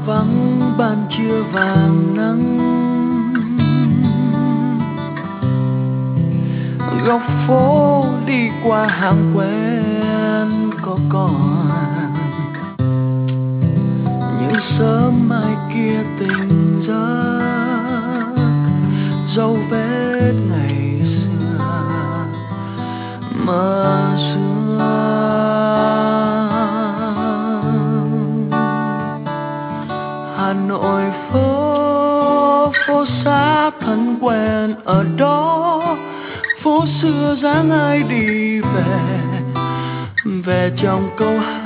vắng ban trưa vàng nắng. Góc phố đi qua hàng quen có còn những sớm mai kia tình giấc, dấu vết ngày xưa mơ sương. Hà Nội phố xa thân quen ở đó, phố xưa dáng ai đi về trong câu hát